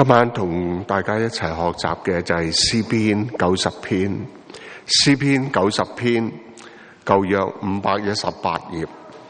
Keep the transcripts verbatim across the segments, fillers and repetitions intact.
今晚同大家一齊學習嘅就係詩篇九十篇，詩篇九十篇，舊約五百一十八頁，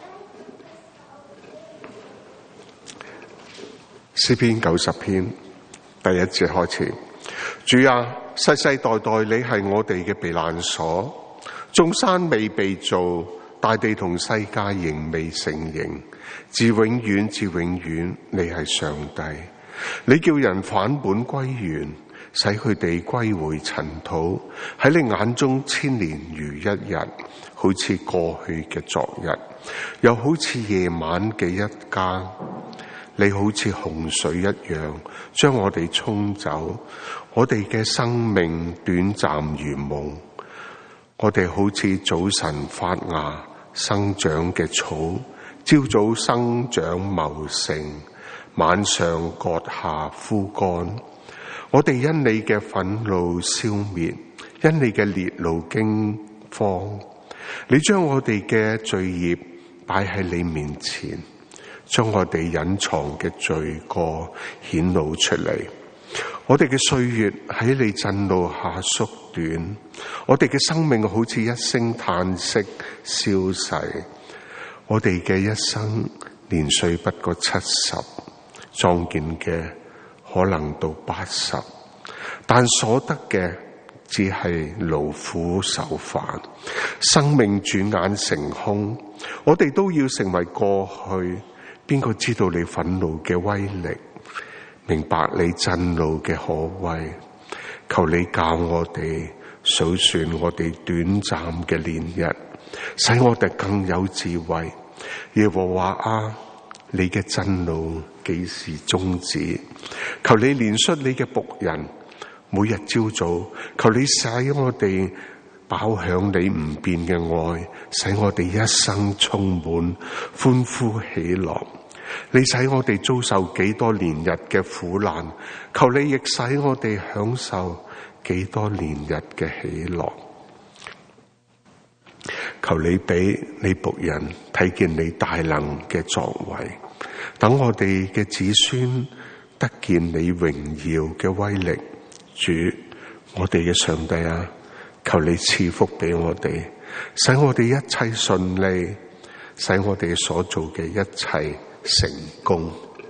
詩篇九十篇第一節開始。主啊，世世代代你係我哋嘅避難所，眾山未被造，大地同世界仍未成形，自永遠至永遠，你係上帝。你叫人返本歸原，使佢哋歸回塵土。喺你眼中千年如一日，好似過去嘅昨日，又好似夜晚嘅一更。你好似洪水一樣將我哋沖走，我哋嘅生命短暫如夢。我哋好似早晨發芽生長嘅草，朝早生長茂盛，晚上割下枯乾。我哋因你嘅憤怒消滅，因你嘅烈怒驚慌。你將我哋嘅罪孽擺喺你面前，將我哋隱藏嘅罪過顯露出嚟。我哋嘅歲月喺你震怒下縮短，我哋嘅生命好似一聲嘆息消逝。我哋嘅一生年歲不過七十，壯健嘅可能到八十，但所得嘅只係勞苦受煩，生命轉眼成空。我哋都要成為過去。邊個知道你憤怒嘅威力，明白你震怒嘅可畏？求你教我哋數算我哋短暫嘅年日，使我哋更有智慧。耶和華啊，你嘅震怒幾時終止？求你憐恤你嘅僕人，每日朝早，求你使我哋飽享你唔變嘅愛，使我哋一生充滿歡呼喜樂。你使我哋遭受幾多年日嘅苦難，求你亦使我哋享受幾多年日嘅喜樂。求你俾你僕人睇見你大能嘅作為，等我哋嘅子孫得見你榮耀嘅威力。主，我哋嘅上帝啊，求你賜福俾我哋，使我哋一切順利，使我哋所做嘅一切成功。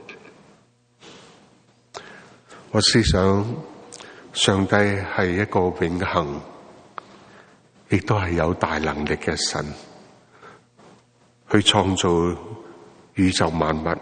我思想上帝係一個永恆，亦都係有大能力嘅神，去創造宇宙萬物。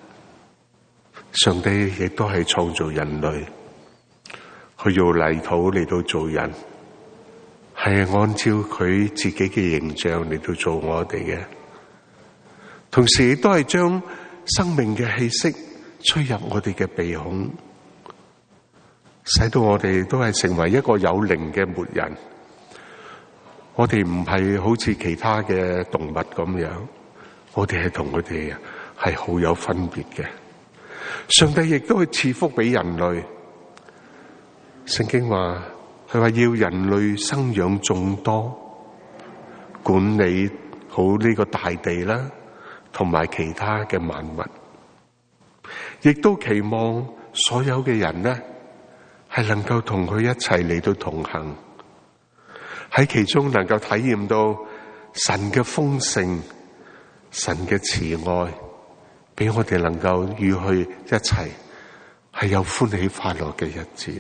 上帝亦都係創造人類，去用泥土嚟到做人，係按照佢自己嘅形象嚟到做我哋嘅。同時亦都係將生命嘅氣息吹入我哋嘅鼻孔，使到我哋都係成為一個有靈嘅活人。我哋唔係好似其他嘅動物咁樣，我哋係同佢哋係好有分別嘅。上帝亦都係賜福俾人類。聖經話，佢話要人類生養眾多，管理好呢個大地啦，同埋其他嘅萬物，亦都期望所有嘅人呢係能夠同佢一齊嚟到同行，喺其中能夠體驗到神嘅豐盛、神嘅慈愛，俾我哋能夠與佢一齊係有歡喜快樂嘅日子。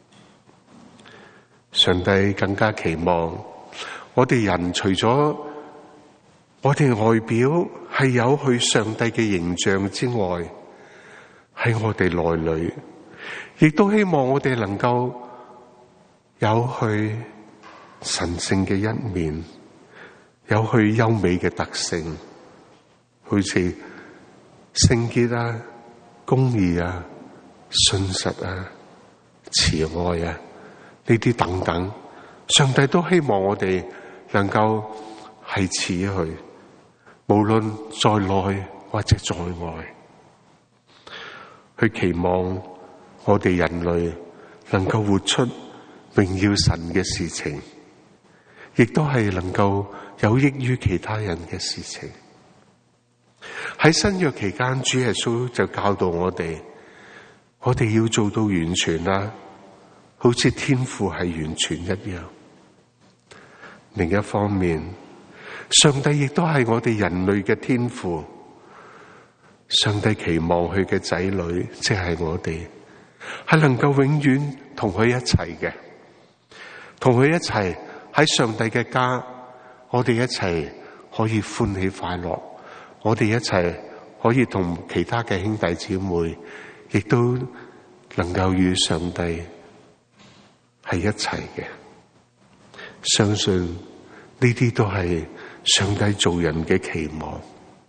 上帝更加期望我哋人除咗我哋外表係有佢上帝嘅形象之外，喺我哋內裏亦都希望我哋能夠有佢神聖嘅一面，有佢優美嘅特性，好似聖潔啊、公義啊、信實啊、慈愛啊呢啲等等，上帝都希望我哋能夠係似佢，無論在內或者在外，去期望我哋人類能夠活出榮耀神嘅事情，亦都係能夠有益於其他人嘅事情。喺新約期間，主耶穌就教導我哋我哋要做到完全啦，好似天父係完全一樣。另一方面，上帝亦都係我哋人類嘅天父。上帝期望佢嘅仔女，即係我哋，係能夠永遠同佢一齊嘅，同佢一齊喺上帝嘅家，我哋一齊可以歡喜快樂，我哋一齊可以同其他嘅兄弟姊妹，亦都能夠與上帝係一齊嘅。相信呢啲都係上帝做人嘅期望。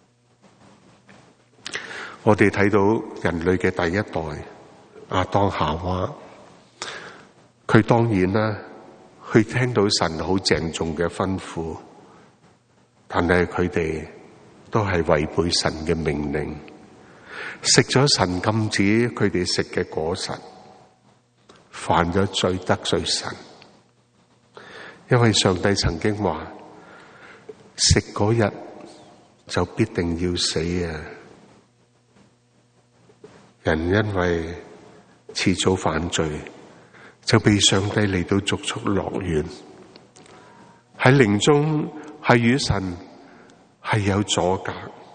我哋睇到人類嘅第一代亞當夏娃，佢當然啦，佢聽到神好鄭重嘅吩咐，但係佢哋都係違背神嘅命令，食咗神禁止佢哋食嘅果實，犯咗罪，得罪神。因為上帝曾經話，食嗰日就必定要死啊！人因為遲早犯罪，就被上帝嚟到逐出樂園，喺靈中係與神係有阻隔，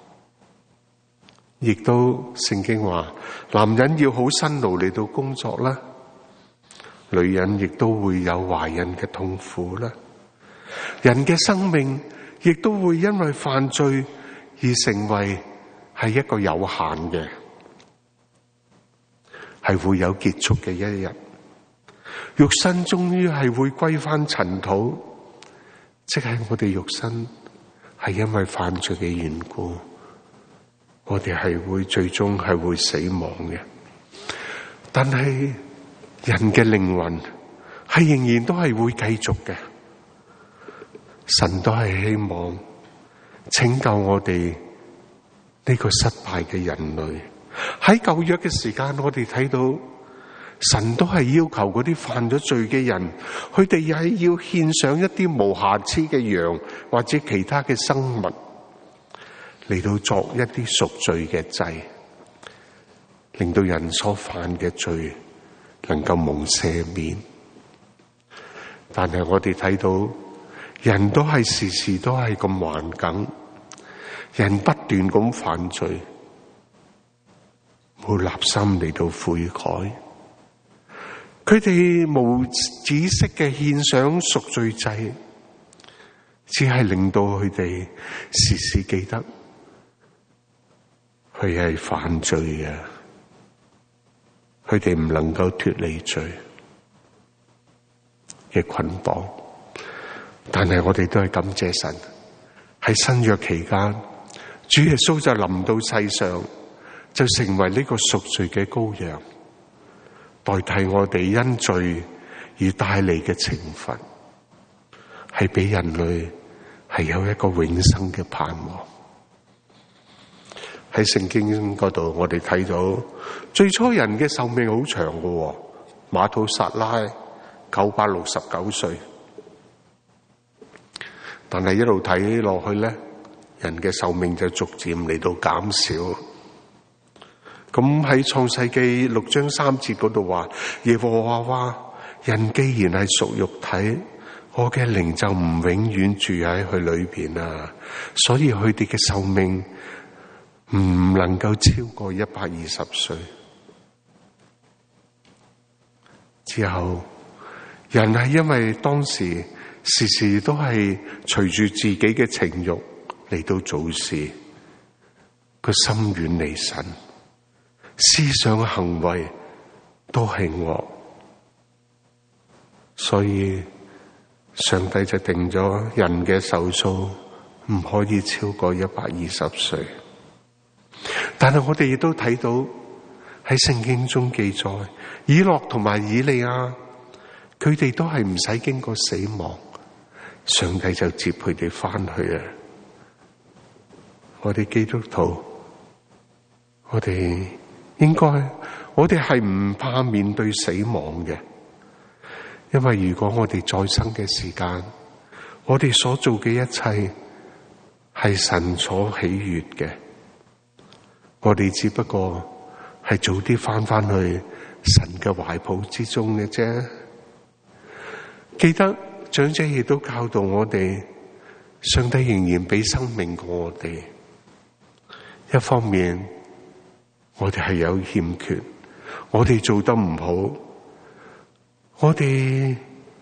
亦都聖經話，男人要好辛勞嚟到工作啦，女人亦都會有懷孕嘅痛苦啦，人嘅生命亦都會因為犯罪而成為係一個有限嘅。係會有結束嘅一日，肉身終於係會歸翻塵土，即係我哋肉身係因為犯罪嘅緣故，我哋係會最終係會死亡嘅。但係人嘅靈魂係仍然都係會繼續嘅，神都係希望拯救我哋呢個失敗嘅人類。喺舊約嘅時間，我哋睇到神都係要求嗰啲犯咗罪嘅人，佢哋又係要獻上一啲無瑕疵嘅羊或者其他嘅生物嚟到作一啲贖罪嘅祭，令到人所犯嘅罪能夠蒙赦免。但係我哋睇到人都係時時都係咁頑梗，人不斷咁犯罪，冇立心嚟到悔改，佢哋無止息嘅獻上贖罪祭，只係令到佢哋時時記得佢係犯罪嘅，佢哋唔能夠脫離罪嘅捆綁。但係我哋都係感謝神，喺新約期間，主耶穌就臨到世上，就成為呢個贖罪嘅羔羊，代替我哋因罪而帶嚟嘅懲罰，係俾人類係有一個永生嘅盼望。喺聖經嗰度，我哋睇到最初人嘅壽命好長嘅，馬土撒拉九百六十九歲，但係一路睇落去咧，人嘅壽命就逐漸嚟到減少。咁喺創世記六章三節嗰度話，耶和華話：人既然係屬肉體，我嘅靈就唔永遠住喺佢裏邊啊，所以佢哋嘅壽命唔能夠超過一百二十歲。之後，人係因為當時時時都係隨住自己嘅情慾嚟到做事，個心遠離神。思想行為都係惡，所以上帝就定咗人嘅壽數唔可以超過一百二十歲。但係我哋亦都睇到喺聖經中記載，以諾同埋以利亞，佢哋都係唔使經過死亡，上帝就接佢哋翻去啊！我哋基督徒，我哋應該，我哋係唔怕面對死亡嘅，因為如果我哋在生嘅時間，我哋所做嘅一切係神所喜悅嘅，我哋只不過係早啲翻返去神嘅懷抱之中嘅啫。記得長者亦都教導我哋，上帝仍然俾生命過我哋。一方面，我哋係有欠缺，我哋做得唔好，我哋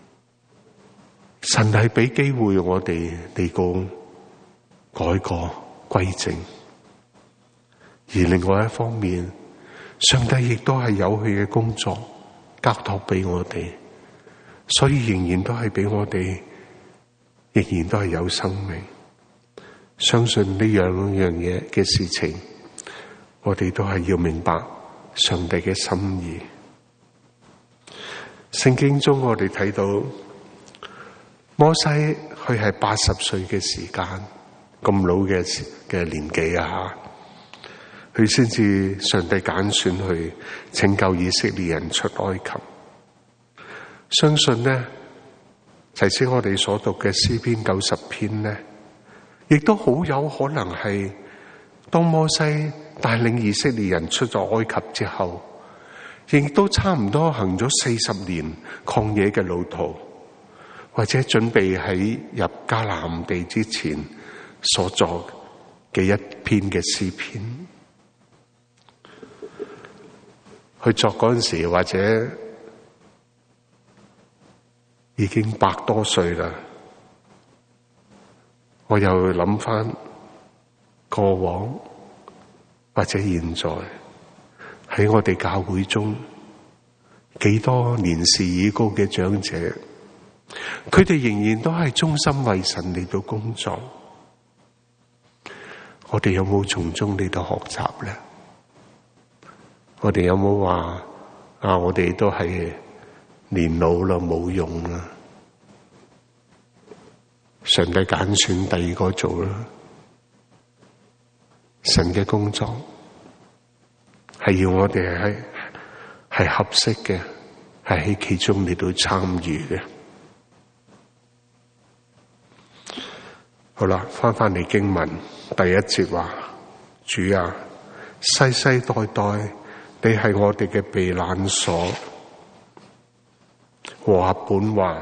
神係俾機會我哋嚟過改過歸正。而另外一方面，上帝亦都係有佢嘅工作交託俾我哋，所以仍然都係俾我哋，仍然都係有生命。相信呢樣樣嘢嘅事情，我哋都係要明白上帝嘅心意。聖經中我哋睇到摩西，佢係八十歲嘅時間，咁老嘅嘅年紀啊，佢先至上帝揀選去拯救以色列人出埃及。相信呢，提醒我哋所讀嘅詩篇九十篇呢，亦都好有可能係當摩西帶領以色列人出咗埃及之後，亦都差唔多行咗四十年曠野嘅路途，或者準備喺入迦南地之前所作嘅一篇嘅詩篇。去作嗰陣時，或者已經百多歲啦。我又諗翻過往或者現在喺我哋教會中幾多年事已高嘅長者，佢哋仍然都係忠心為神嚟到工作。我哋有冇從中嚟到學習咧？我哋有冇話啊？我哋都係年老啦，冇用啦。上帝揀選第二個做啦。神嘅工作係要我哋係係合適嘅，係喺其中嚟到參與嘅。好啦，翻返嚟經文第一節話：主啊，世世代代你係我哋嘅避難所。和合本話：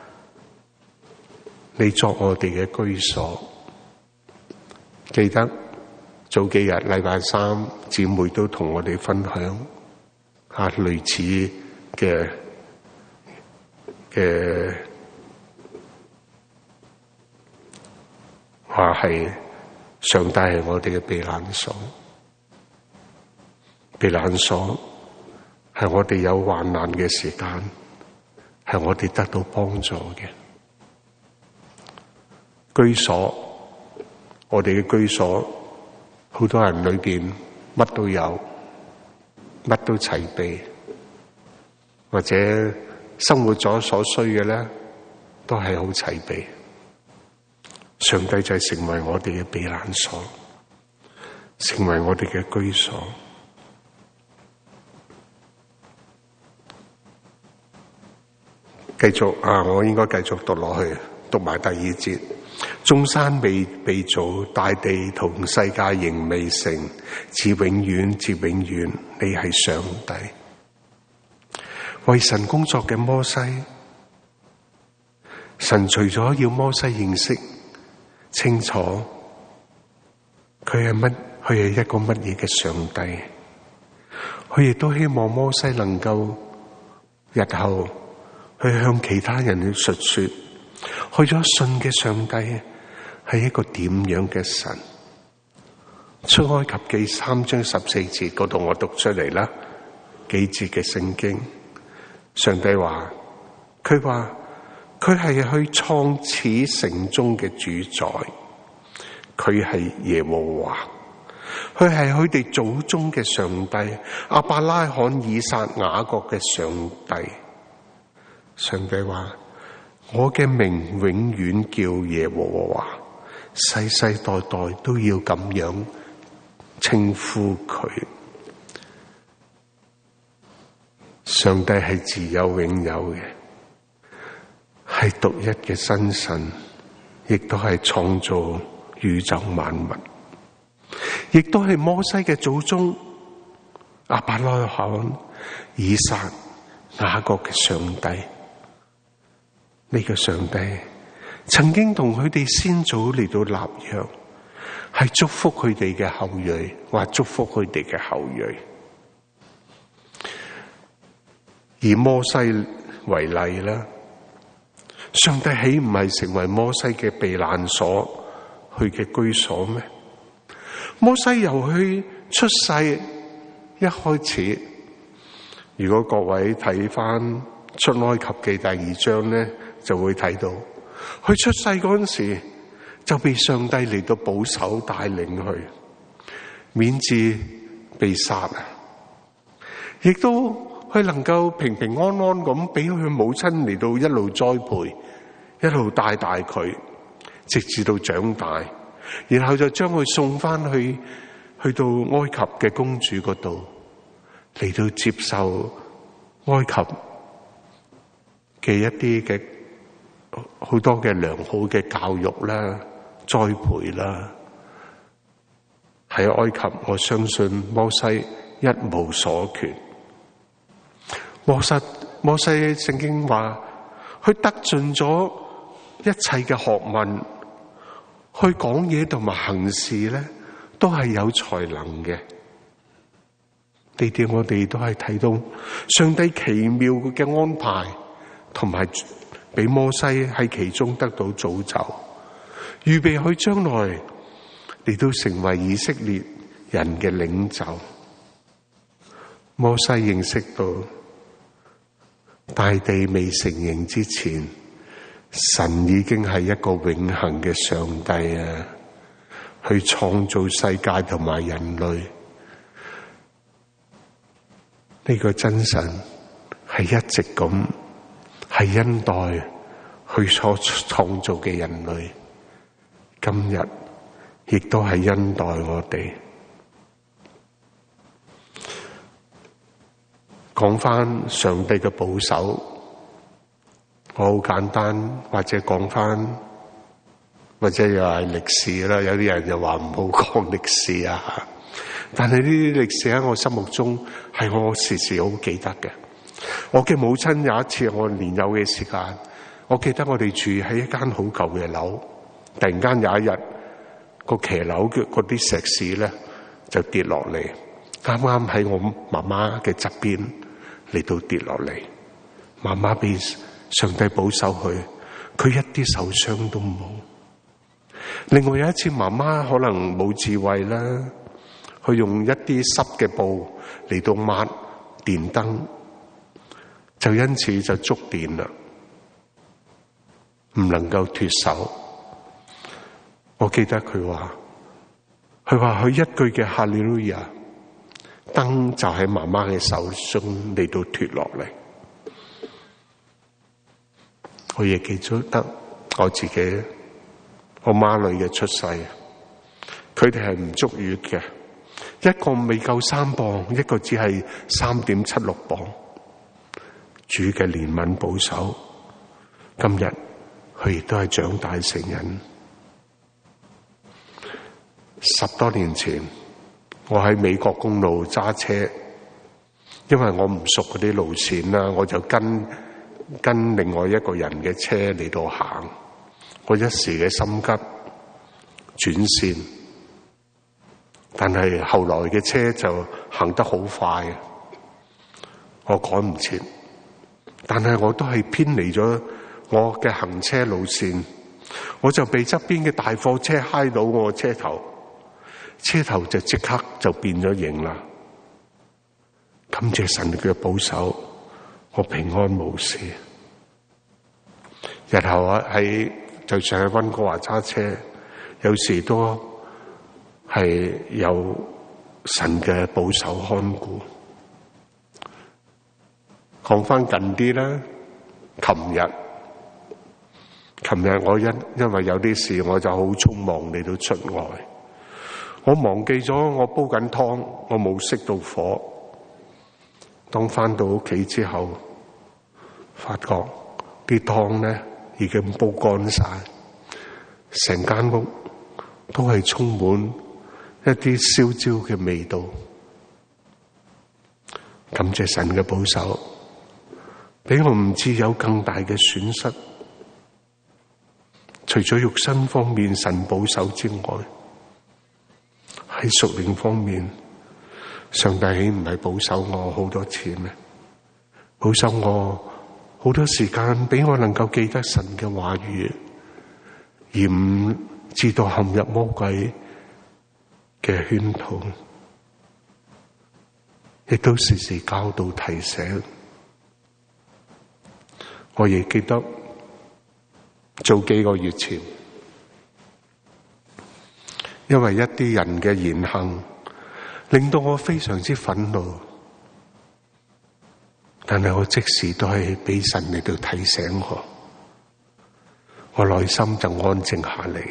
你作我哋嘅居所。記得早幾日禮拜三，姊妹都同我哋分享下類似嘅嘅話，係上帝係我哋嘅避難所。避難所係我哋有患難嘅時間，係我哋得到幫助嘅居所。我哋嘅居所，好多人裏邊乜都有，乜都齊備，或者生活咗所需嘅咧，都係好齊備。上帝就係成為我哋嘅避難所，成為我哋嘅居所。繼續啊！我應該繼續讀落去，讀埋第二節。眾山未被造，大地同世界仍未成，自永遠，自永遠，你係上帝。為神工作嘅摩西，神除咗要摩西認識清楚佢係乜，佢係一個乜嘢嘅上帝，佢亦都希望摩西能夠日後去向其他人去述說，去咗信嘅上帝係一個點樣嘅神。出埃及記三章十四節嗰度我讀出嚟啦，幾節嘅聖經，上帝話，佢話佢係去創始城中嘅主宰，佢係耶和華，佢係佢哋祖宗嘅上帝，亞伯拉罕、以撒、雅各嘅上帝。上帝話，我嘅名永遠叫耶和華，世世代代都要咁樣稱呼佢。上帝係自有永有嘅，係獨一嘅真神，亦都係創造宇宙萬物，亦都係摩西嘅祖宗亞伯拉罕、以撒、雅各嘅上帝。呢個上帝曾經同佢哋先祖嚟到立約，係祝福佢哋嘅後裔，話祝福佢哋嘅後裔。以摩西為例啦，上帝豈唔係成為摩西嘅避難所，佢嘅居所咩？摩西由佢出世一開始，如果各位睇翻出埃及記第二章咧，就會睇到佢出世嗰陣時就被上帝嚟到保守帶領佢，免至被殺啊！亦都佢能夠平平安安咁俾佢母親嚟到一路栽培，一路帶大佢，直至到長大，然後就將佢送翻去去到埃及嘅公主嗰度嚟到接受埃及嘅一啲嘅好多嘅良好嘅教育啦、栽培啦。喺埃及，我相信摩西一無所缺。摩西摩西聖經話，佢得盡咗一切嘅學問，去講嘢同埋行事咧，都係有才能嘅。呢啲我哋都係睇到上帝奇妙嘅安排，同埋俾摩西喺其中得到造就，預備佢將來嚟到成為以色列人嘅領袖。摩西認識到大地未成形之前，神已經係一個永恆嘅上帝啊，去創造世界同埋人類。呢個真神係一直咁係恩待佢所創造嘅人類，今日亦都係恩待我哋。講翻上帝嘅保守，我好簡單，或者講翻，或者又係歷史啦。有啲人就話唔好講歷史啊，但係呢啲歷史喺我心目中係我時時好記得嘅。我嘅母親有一次我年幼嘅時間，我記得我哋住喺一間好舊嘅樓，突然間有一日個騎樓嘅嗰啲石屎咧就跌落嚟，啱啱喺我媽媽嘅側邊嚟到跌落嚟。媽媽被上帝保守佢，佢一啲受傷都冇。另外有一次媽媽可能冇智慧啦，佢用一啲濕嘅布嚟到抹電燈，就因此就觸電啦，唔能夠脫手。我記得佢話，佢話佢一句嘅哈利路亞，燈就喺媽媽嘅手中嚟到脫落嚟。我亦記得我自己，我孖女嘅出世，佢哋係唔足月嘅，一個未夠三磅，一個只係三點七六磅。主嘅憐憫保守，今日佢亦都係長大成人。十多年前，我喺美國公路揸車，因為我唔熟嗰啲路線啦，我就跟跟另外一個人嘅車嚟到行。我一時嘅心急轉線，但係後來嘅車就行得好快，我趕唔切。但係我都係偏離咗我嘅行車路線，我就被側邊嘅大貨車揩到我車頭，車頭就即刻就變咗形啦。感謝神嘅保守，我平安無事。日後啊喺就算喺溫哥華揸車，有時都係有神嘅保守看顧。講翻近啲啦，琴日，琴日我因因為有啲事，我就好匆忙嚟到出外，我忘記咗我煲緊湯，我冇熄到火。當翻到屋企之後，發覺啲湯咧已經煲乾晒，成間屋都係充滿一啲燒焦嘅味道。 感謝神嘅保守，俾我唔知有更大嘅損失。除咗肉身方面神保守之外，喺屬靈方面，上帝豈唔係保守我好多次咩？保守我好多時間，俾我能夠記得神嘅話語，而唔知道陷入魔鬼嘅圈套，亦都時時教導提醒。我亦記得早幾個月前，因為一啲人嘅言行令到我非常之憤怒，但係我即時都係俾神嚟到提醒我，我內心就安靜下嚟。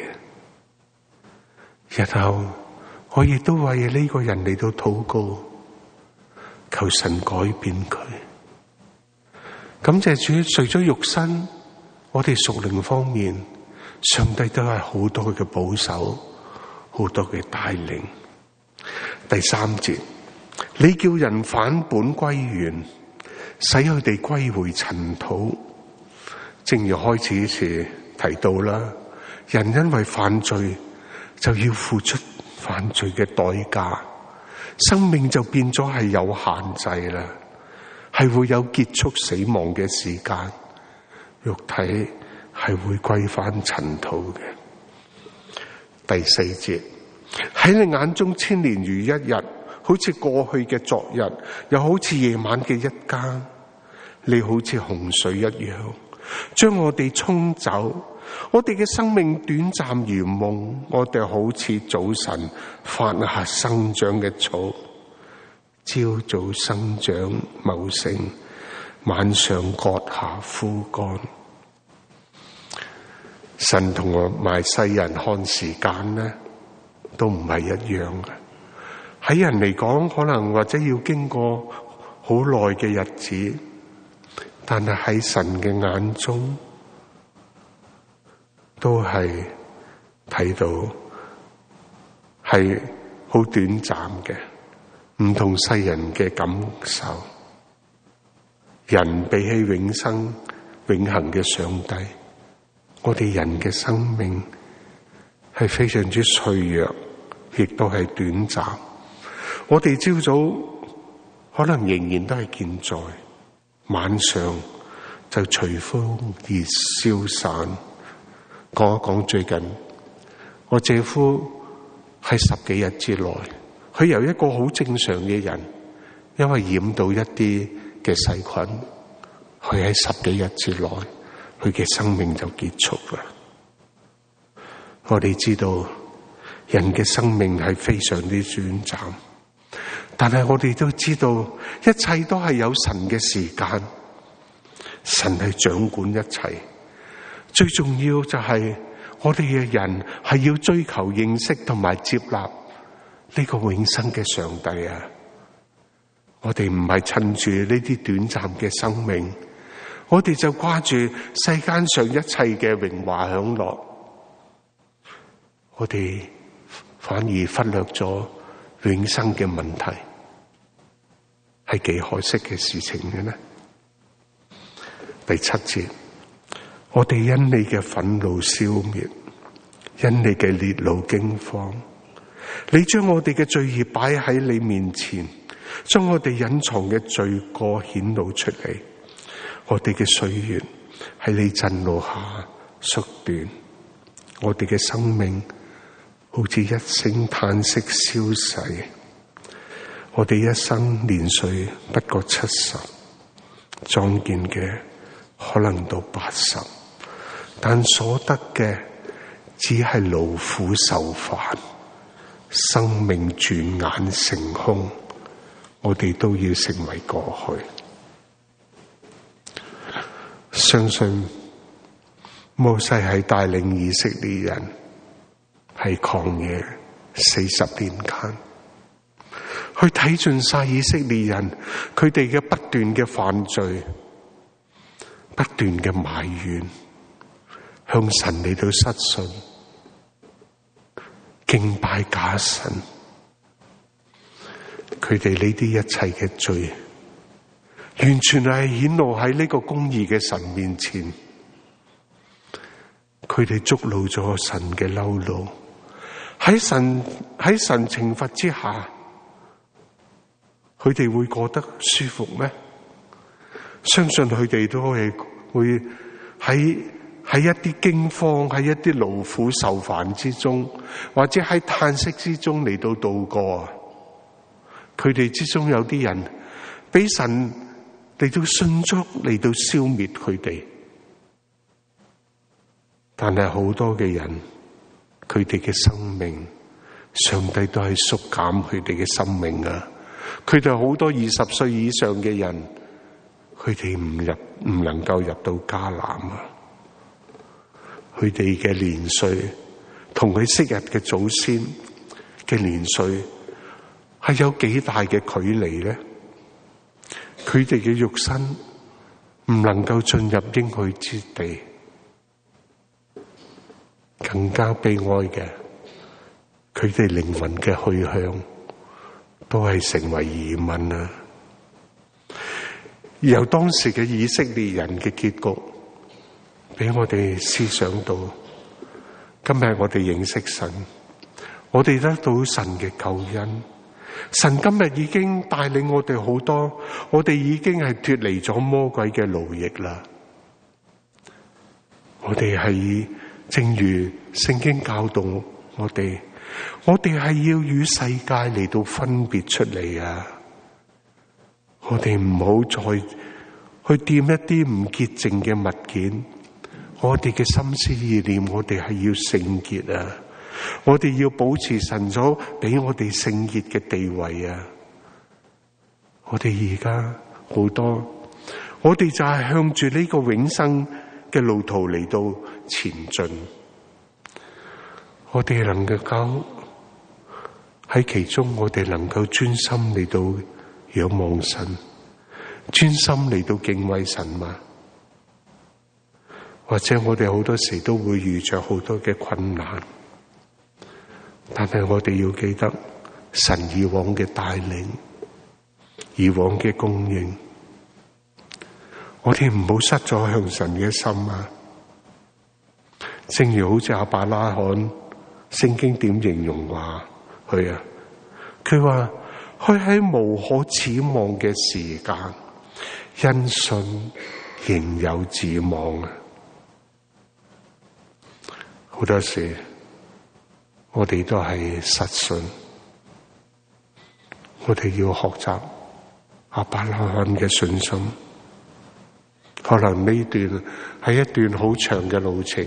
日後我亦都為呢個人嚟到禱告，求神改變佢。感謝主，除咗肉身，我哋屬靈方面，上帝都係好多嘅保守，好多嘅帶領。第三節，你叫人返本歸原，使佢哋歸回塵土。正如開始時提到啦，人因為犯罪就要付出犯罪嘅代價，生命就變咗係有限制啦，係會有結束死亡嘅時間，肉體係會歸翻塵土嘅。第四節，喺你眼中千年如一日，好似過去嘅昨日，又好似夜晚嘅一更。你好似洪水一樣，將我哋沖走。我哋嘅生命短暫如夢，我哋好似早晨發下生長嘅草，朝早生長茂盛，晚上割下枯乾。神同我埋世人看時間呢，都唔係一樣嘅。喺人嚟講，可能或者要經過好耐嘅日子，但係喺神嘅眼中，都係睇到係好短暫嘅，唔同世人嘅感受。人比起永生永恆嘅上帝，我哋人嘅生命係非常之脆弱，亦都係短暫。我哋朝早可能仍然都係健在，晚上就隨風而消散。講一講最近，我姐夫喺十幾日之內，佢由一個好正常嘅人，因為染到一啲嘅細菌，佢喺十幾日之內，佢嘅生命就結束啦。我哋知道人嘅生命係非常之短暫，但係我哋都知道一切都係有神嘅時間，神係掌管一切。最重要就係我哋嘅人係要追求認識同埋接納呢個永生嘅上帝啊！我哋唔係趁住呢啲短暫嘅生命，我哋就掛住世間上一切嘅榮華享樂，我哋反而忽略咗永生嘅問題，係幾可惜嘅事情嘅呢？第七節，我哋因你嘅憤怒消滅，因你嘅烈怒驚慌，你將我哋嘅罪孽擺喺你面前，將我哋隱藏嘅罪過顯露出嚟。我哋嘅歲月喺你震怒下縮短，我哋嘅生命好似一聲嘆息消逝。我哋一生年歲不過七十，壯健嘅可能到八十，但所得嘅只係勞苦受煩，生命轉眼成空，我哋都要成為過去。相信摩西係帶領以色列人喺曠野四十年間，去睇盡晒以色列人佢哋嘅不斷嘅犯罪，不斷嘅埋怨，向神嚟到失信，敬拜假神，佢哋呢啲一切嘅罪完全係顯露喺呢個公義嘅神面前。佢哋觸怒咗神嘅嬲怒，喺神喺神懲罰之下，佢哋會過得舒服咩？相信佢哋都係會喺喺一啲驚慌、喺一啲勞苦受煩之中，或者喺嘆息之中嚟到度過。佢哋之中有啲人俾神嚟到迅速嚟到消滅佢哋。但係好多嘅人，佢哋嘅生命，上帝都係縮減佢哋嘅生命啊！佢哋好多二十歲以上嘅人，佢哋唔入唔能夠入到迦南啊！佢哋嘅年歲同佢昔日嘅祖先嘅年歲係有幾大嘅距離咧？佢哋嘅肉身唔能夠進入應許之地。更加悲哀嘅，佢哋靈魂嘅去向都係成為疑問啊！由當時嘅以色列人嘅結局，俾我哋思想到，今日我哋認識神，我哋得到神嘅救恩。神今日已經帶領我哋好多，我哋已經係脫離咗魔鬼嘅奴役啦。我哋係正如聖經教導我哋，我哋係要與世界嚟到分別出嚟啊！我哋唔好再去掂一啲唔潔淨嘅物件，我哋嘅心思意念，我哋係要聖潔啊！我哋要保持神所俾我哋聖潔嘅地位啊！我哋而家好多，我哋就係向住呢個永生嘅路途嚟到前進，我哋能夠喺其中，我哋能夠專心嚟到仰望神，專心嚟到敬畏神嘛？或者我哋好多時都會遇着好多嘅困難，但係我哋要記得神以往嘅帶領，以往嘅供應，我哋唔好失咗向神嘅心啊！正如好似亞伯拉罕，聖經點形容話佢啊？佢話佢喺無可指望嘅時間，因信仍有指望啊！好多時我哋都係失信，我哋要學習亞伯拉罕嘅信心。可能呢段係一段好長嘅路程，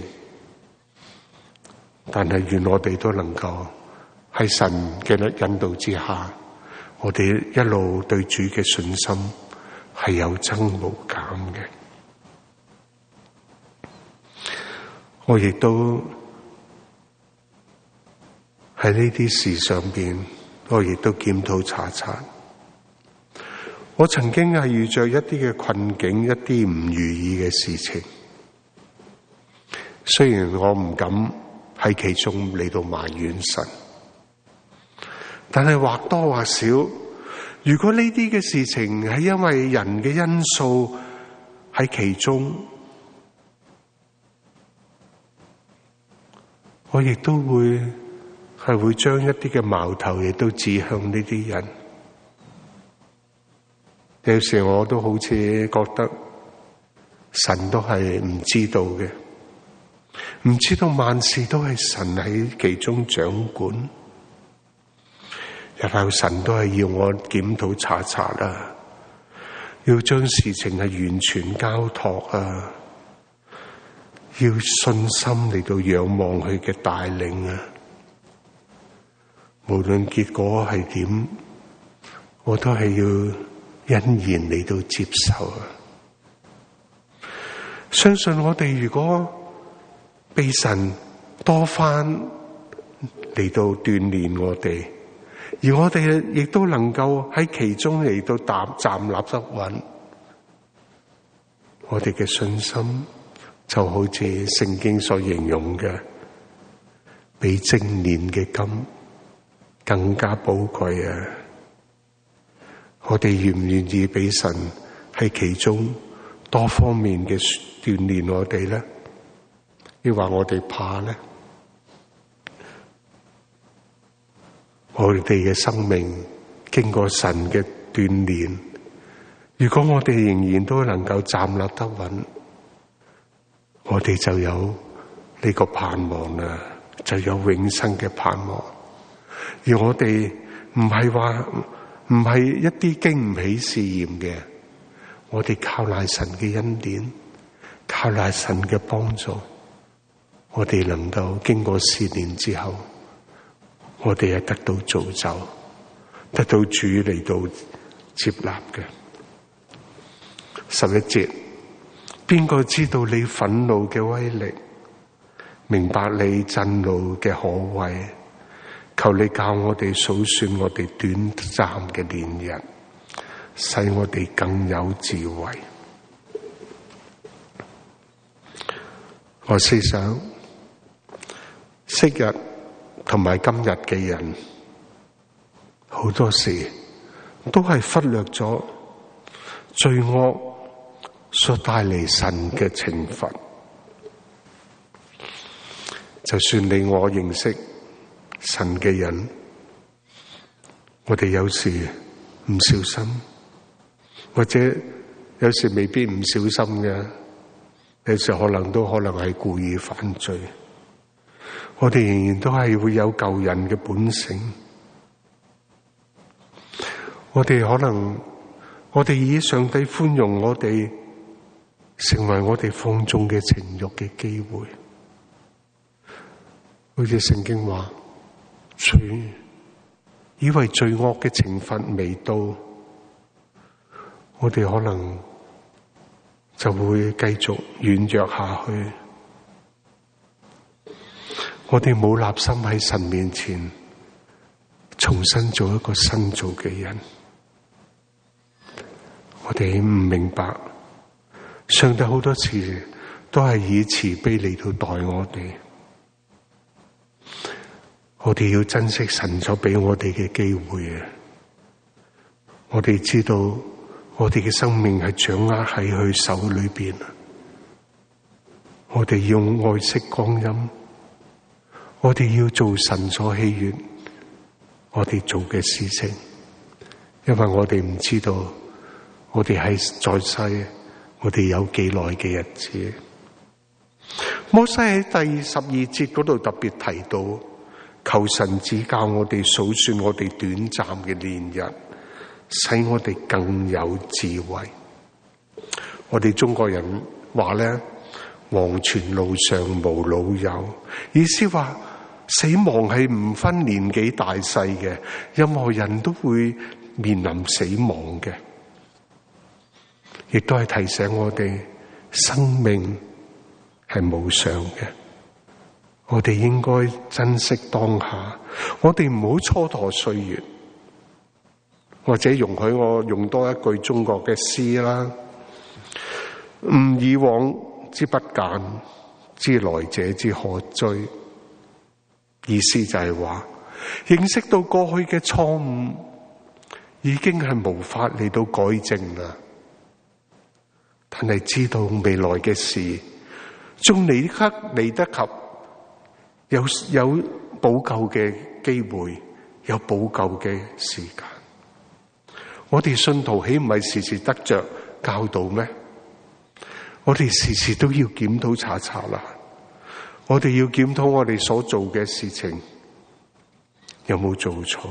但係願我哋都能夠喺神嘅引導之下，我哋一路對主嘅信心係有增無減嘅。我亦都喺呢啲事上邊，我亦都檢討查查。我曾經係遇着一啲嘅困境，一啲唔如意嘅事情。雖然我唔敢喺其中嚟到埋怨神，但係或多或少，如果呢啲嘅事情係因為人嘅因素喺其中，我亦都會係會將一啲嘅矛頭亦都指向呢啲人。有時我都好似覺得神都係唔知道嘅，唔知道萬事都係神喺其中掌管。日後神都係要我檢討查查啦，要將事情係完全交託啊，要信心嚟到仰望佢嘅帶領啊。無論結果係點，我都係要欣然嚟到接受啊！相信我哋如果被神多番嚟到鍛煉我哋，而我哋亦都能夠喺其中嚟到站站立得穩，我哋嘅信心就好似聖經所形容嘅，比精煉嘅金更加寶貴啊！我哋願唔願意俾神係係其中多方面嘅鍛煉我哋咧？抑或我哋怕咧？我哋嘅生命經過神嘅鍛煉，如果我哋仍然都能夠站立得穩，我哋就有呢個盼望啦，就有永生嘅盼望。而我哋唔係話唔係一啲經唔起試驗嘅，我哋靠賴神嘅恩典，靠賴神嘅幫助，我哋能夠經過試煉之後，我哋係得到造就，得到主嚟到接納嘅。十一節，邊個知道你憤怒嘅威力，明白你震怒嘅可畏？求你教我哋數算我哋短暫嘅年日，使我哋更有智慧。我思想昔日同埋今日嘅人，好多時都係忽略咗罪惡所帶嚟神嘅懲罰。就算你我認識神嘅人，我哋有時唔小心，或者有時未必唔小心嘅，有時可能都可能係故意犯罪。我哋仍然都係會有救人嘅本性。我哋可能，我哋以上帝寬容我哋，成為我哋放縱嘅情慾嘅機會。好似聖經話，罪以為罪惡嘅懲罰未到，我哋可能就會繼續軟弱下去。我哋冇立心喺神面前重新做一個新造嘅人。我哋唔明白，上帝好多次都係以慈悲嚟到待我哋。我哋要珍惜神所俾我哋嘅機會啊！我哋知道我哋嘅生命係掌握喺佢手裏邊，我哋要愛惜光陰，我哋要做神所喜悅我哋做嘅事情，因為我哋唔知道我哋喺在世，我哋有幾耐嘅日子。摩西喺第十二節嗰度特別提到，求神指教我哋數算我哋短暫嘅年日，使我哋更有智慧。我哋中國人話咧，黃泉路上無老友，意思話死亡係唔分年紀大細嘅，任何人都會面臨死亡嘅，亦都係提醒我哋生命係無常嘅。我哋應該珍惜當下，我哋唔好蹉跎歲月。或者容許我用多一句中國嘅詩啦，吾以往之不諫，知來者之可追。意思就係話，認識到過去嘅錯誤已經係無法嚟到改正啦，但係知道未來嘅事仲嚟得嚟得及有有補救嘅機會，有補救嘅時間。我哋信徒豈唔係時時得着教導咩？我哋時時都要檢討查查啦。我哋要檢討我哋所做嘅事情有冇做錯。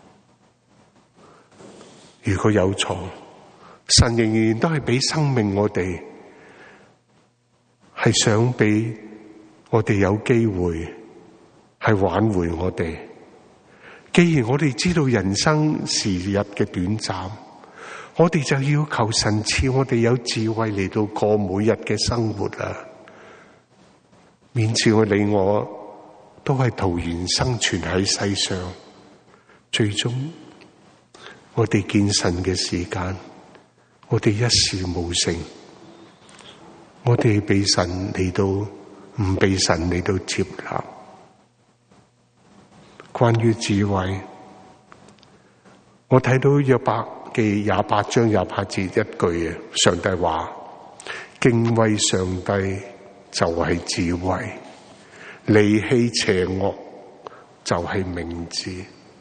如果有錯，神仍然都係俾生命我哋，係想俾我哋有機會係挽回我哋。既然我哋知道人生時日嘅短暫，我哋就要求神賜我哋有智慧嚟到過每日嘅生活啊！免致我你我都係徒然生存喺世上，最終我哋見神嘅時間，我哋一事無成，我哋被神嚟到唔被神嚟到接納。關於智慧，我睇到約伯記廿八章廿八節一句啊，上帝話：敬畏上帝就係智慧，離棄邪惡就係明智。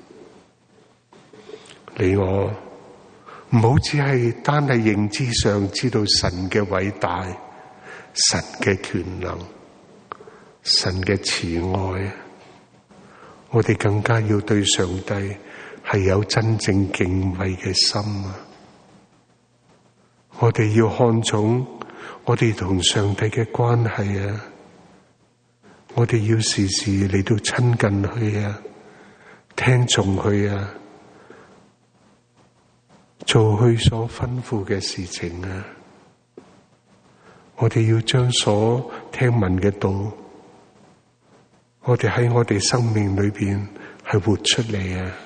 你我唔好只係單係認知上知道神嘅偉大、神嘅權能、神嘅慈愛，我哋更加要對上帝係有真正敬畏嘅心啊！我哋要看重我哋同上帝嘅關係啊！我哋要時時嚟到親近佢啊，聽從佢啊，做佢所吩咐嘅事情啊！我哋要將所聽聞嘅道，我哋喺我哋生命裏邊係活出嚟啊！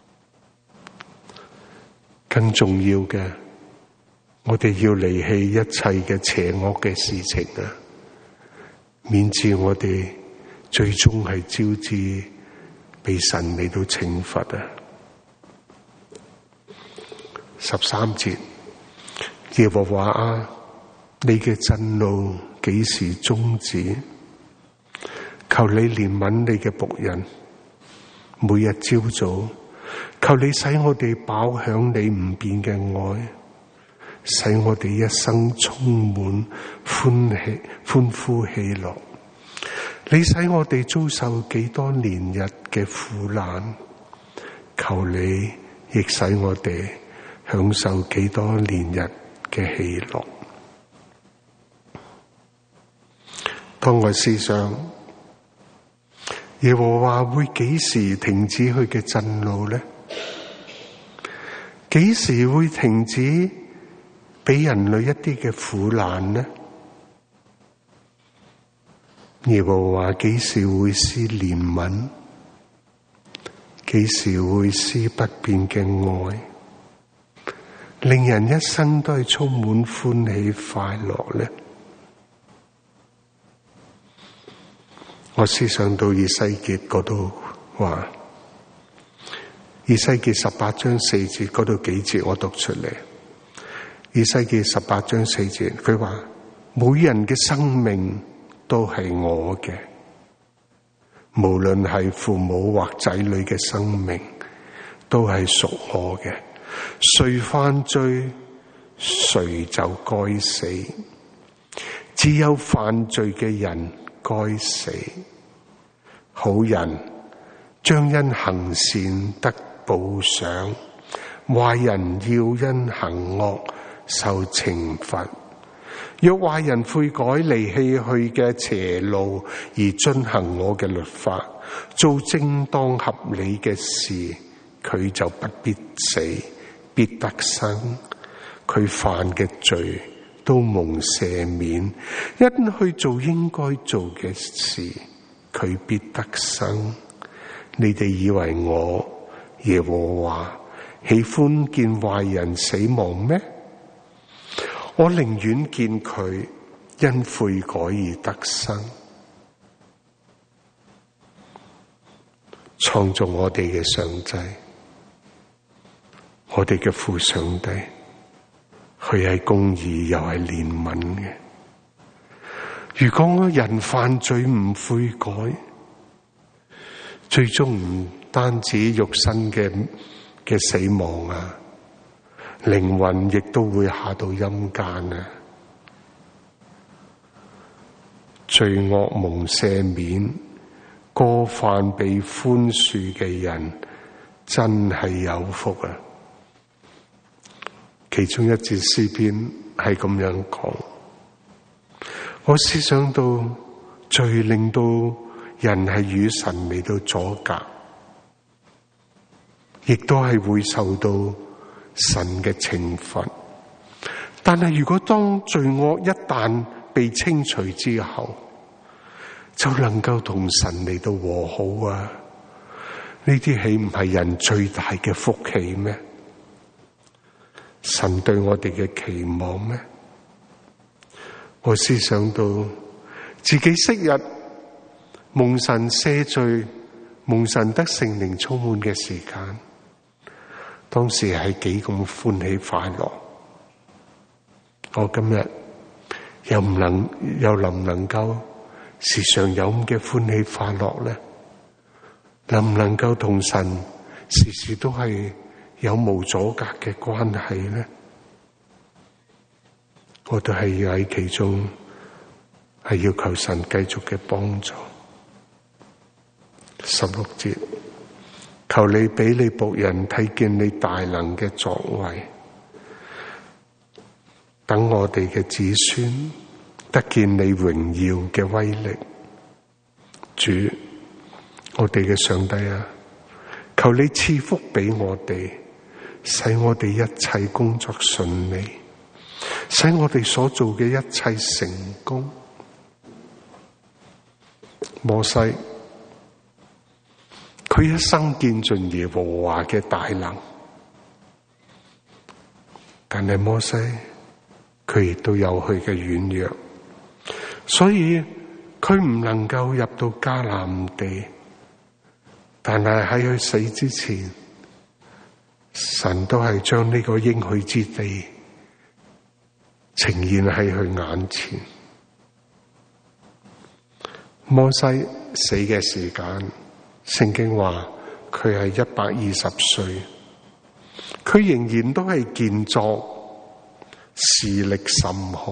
更重要嘅，我哋要離棄一切嘅邪惡嘅事情啊，免致我哋最終係招致被神嚟到懲罰啊！十三節，耶和華啊，你嘅震怒幾時終止？求你憐憫你嘅僕人，每日朝早，求你使我哋飽享你唔變嘅愛，使我哋一生充滿歡喜、歡呼喜樂。你使我哋遭受幾多年日嘅苦難，求你亦使我哋享受幾多年日嘅喜樂。當我思想耶和華會幾時停止佢嘅震怒呢？幾時會停止俾人類一啲嘅苦難呢？耶和華幾時會施憐憫？幾時會施不變嘅愛，令人一生都係充滿歡喜快樂呢？我思想到以西結嗰度話，以西結十八章四節嗰度幾節我讀出嚟。以西結十八章四節，佢話每人嘅生命都係我嘅，無論係父母或仔女嘅生命，都係屬我嘅。誰犯罪，誰就該死。只有犯罪嘅人該死。好人將因行善得報賞，壞人要因行惡受懲罰。若壞人悔改，離棄佢嘅邪路，而遵行我嘅律法，做正當合理嘅事，佢就不必死，必得生。佢犯嘅罪都蒙赦免，因去做應該做嘅事，佢必得生。你哋以為我耶和華喜歡見壞人死亡咩？我寧願見佢因悔改而得生。創造我哋嘅上帝，我哋嘅父上帝，佢係公義又係憐憫嘅。如果人犯罪唔悔改，最終唔單止肉身嘅嘅死亡啊，靈魂亦都會下到陰間啊！罪惡蒙赦免，過犯被寬恕嘅人真係有福啊！其中一節詩篇係咁樣講，我思想到罪令到人係與神嚟到阻隔，亦都係會受到神嘅懲罰。但係如果當罪惡一旦被清除之後，就能夠同神嚟到和好啊！呢啲豈唔係人最大嘅福氣咩？神對我哋嘅期望咩？我思想到自己昔日蒙神赦罪、蒙神得聖靈充滿嘅時間， 當時係幾咁歡喜快樂。我今日又唔能又能唔能夠時常有咁嘅歡喜快樂咧？能唔能夠同神時時都係有無阻隔嘅關係咧？我都係要喺其中係要求神繼續嘅幫助。十六節，求你俾你僕人睇見你大能嘅作為，等我哋嘅子孫得見你榮耀嘅威力。主，我哋嘅上帝啊，求你賜福俾我哋，使我哋一切工作順利，使我哋所做嘅一切成功。摩西，佢一生見盡耶和華嘅大能，但係摩西佢亦都有佢嘅軟弱，所以佢唔能夠入到迦南地。但係喺佢死之前，神都係將呢個應許之地呈現喺佢眼前。摩西死嘅時間，聖經話佢係一百二十歲，佢仍然都係健壯，視力甚好。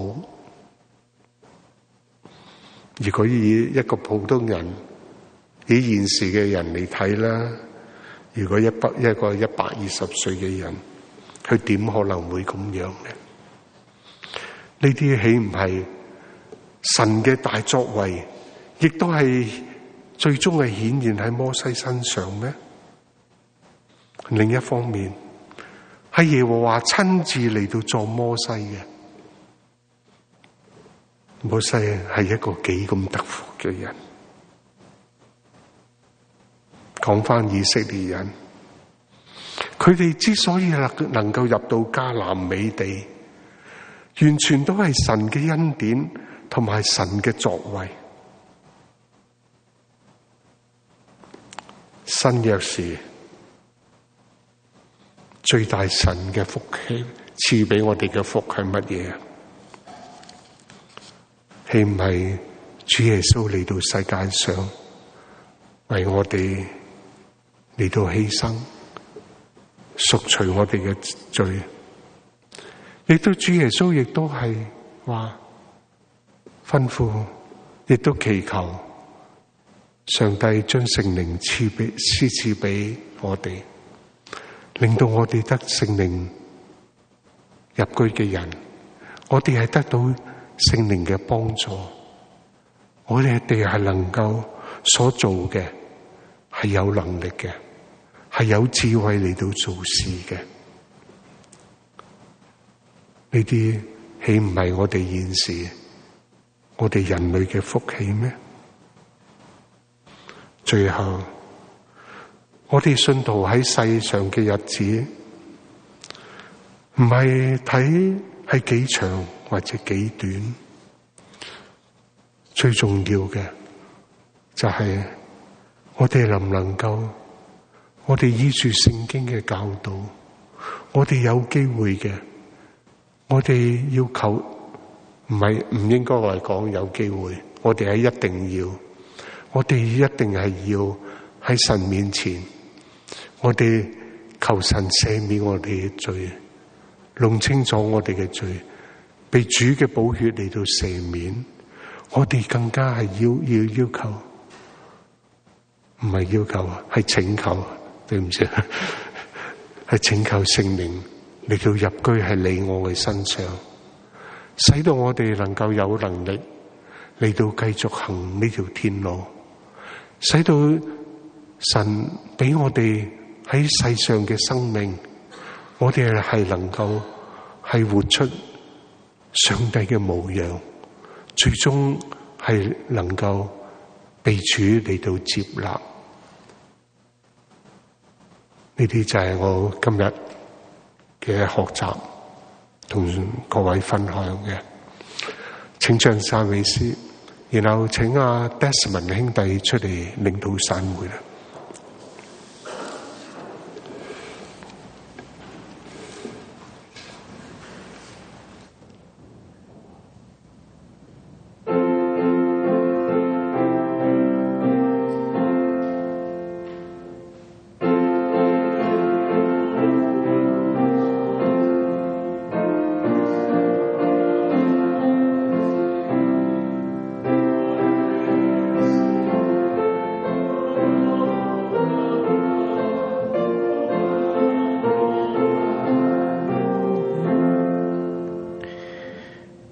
如果以一個普通人，以現時嘅人嚟睇啦，如果一百一個一百二十歲嘅人，佢點可能會咁樣呢？呢啲豈唔係神嘅大作為，亦都係最終係顯現喺摩西身上咩？另一方面，係耶和華親自嚟到做摩西嘅。摩西係一個幾咁得福嘅人。講翻以色列人，佢哋之所以能能夠入到迦南美地，完全都係神嘅恩典同埋神嘅作為。新約時最大神嘅福氣賜俾我哋嘅福係乜嘢啊？豈唔係主耶穌嚟到世界上為我哋嚟到犧牲，贖除我哋嘅罪？亦都主耶穌亦都係話吩咐，亦都祈求上帝將聖靈賜俾施賜俾我哋，令到我哋得聖靈入居嘅人，我哋係得到聖靈嘅幫助，我哋哋係能夠所做嘅係有能力嘅，係有智慧嚟到做事嘅。呢啲豈唔係我哋現時我哋人類嘅福氣咩？最後，我哋信徒喺世上嘅日子，唔係睇係幾長或者幾短，最重要嘅就係我哋能唔能夠，我哋依住聖經嘅教導，我哋有機會嘅，我哋要求，唔係唔應該話講有機會，我哋係一定要。我哋一定係要喺神面前，我哋求神赦免我哋嘅罪，弄清楚我哋嘅罪，被主嘅寶血嚟到赦免。我哋更加係要要要求，唔係要求，係請求，對唔住，係請求聖靈嚟到入居喺你我嘅身上，使到我哋能夠有能力嚟到繼續行呢條天路。使到神俾我哋喺世上嘅生命，我哋係能夠係活出上帝嘅模樣，最終係能夠被主嚟到接納。呢啲就係我今日嘅學習同各位分享嘅。請將三位師，然後請阿 Desmond 兄弟出嚟領導散會啦。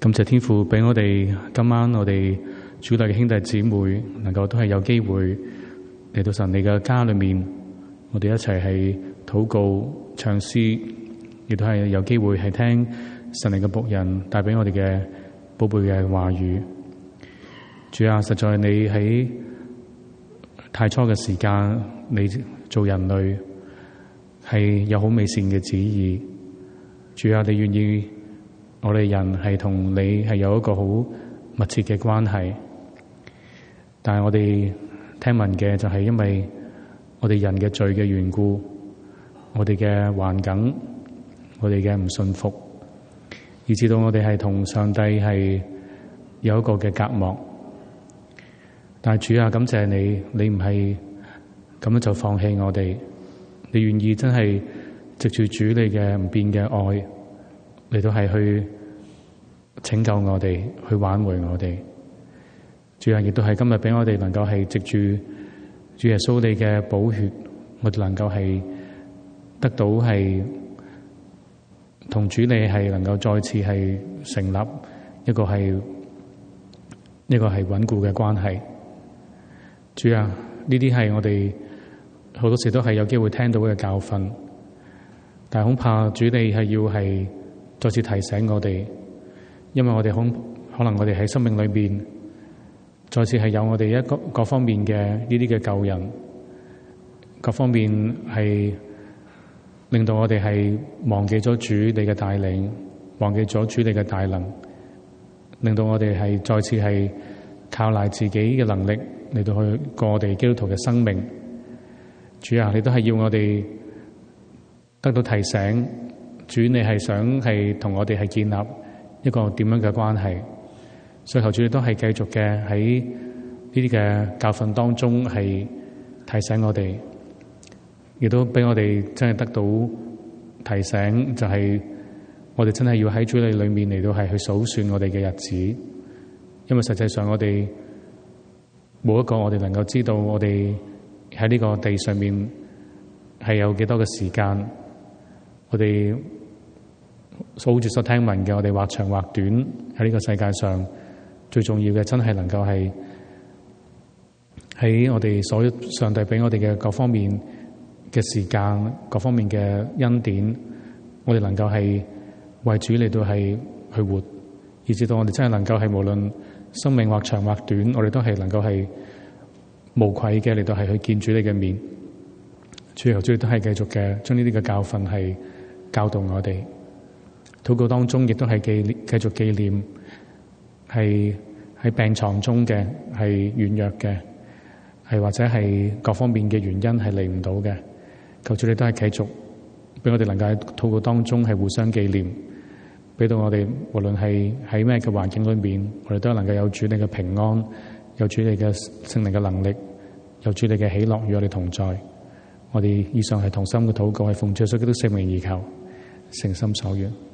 感謝天父俾我哋今晚我哋主內嘅兄弟姊妹能夠都係有機會嚟到神你嘅家裏面，我哋一齊係禱告唱詩，亦都係有機會係聽神你嘅僕人帶俾我哋嘅寶貝嘅話語。主啊，實在你喺太初嘅時間，你做人類係有好美善嘅旨意。主啊，你願意我哋人係同你係有一個好密切嘅關係，但係我哋聽聞嘅就係因為我哋人嘅罪嘅緣故，我哋嘅環境，我哋嘅唔信服，以至到我哋係同上帝係有一個嘅隔膜。但係主啊，感謝你，你唔係咁樣就放棄我哋，你願意真係藉住主你嘅唔變嘅愛嚟到係去拯救我哋，去挽回我哋。主啊，亦都係今日俾我哋能夠係藉住主耶穌你嘅寶血，我哋能夠係得到係同主你係能夠再次係成立一個係一個係穩固嘅關係。主啊，呢啲係我哋好多時都係有機會聽到嘅教訓，但係恐怕主你係要係再次提醒我哋，因為我哋可可能我哋喺生命裏邊再次係有我哋一個各方面嘅呢啲嘅救人，各方面係令到我哋係忘記咗主你嘅帶領，忘記咗主你嘅大能，令到我哋係再次係靠賴自己嘅能力嚟到去過我哋基督徒嘅生命。主啊，你都係要我哋得到提醒，主你係想係同我哋係建立一個點樣嘅關係。所以求主你都係繼續嘅喺呢啲嘅教訓當中係提醒我哋，亦都俾我哋真係得到提醒，就係我哋真係要喺主你裏面嚟到係去數算我哋嘅日子，因為實際上我哋冇一個我哋能夠知道我哋喺呢個地上面係有幾多嘅時間。我哋數住所聽聞嘅，我哋或長或短喺呢個世界上，最重要嘅真係能夠係喺我哋所上帝俾我哋嘅各方面嘅時間，各方面嘅恩典，我哋能夠係為主嚟到係去活，以至到我哋真係能夠係無論生命或長或短，我哋都係能夠係無愧嘅嚟到係去見主你嘅面。主求主都係繼續嘅將呢啲嘅教訓係教導我哋。禱告當中亦都係記繼續紀念係喺病床中嘅，係軟弱嘅，係或者係各方面嘅原因係嚟唔到嘅。求主你都係繼續俾我哋能夠喺禱告當中係互相紀念，俾到我哋無論係喺咩嘅環境裏面，我哋都能夠有主你嘅平安，有主你嘅聖靈嘅能力，有主你嘅喜樂與我哋同在。我哋以上係同心嘅禱告，係奉主耶穌基督聖名而求，誠心所願。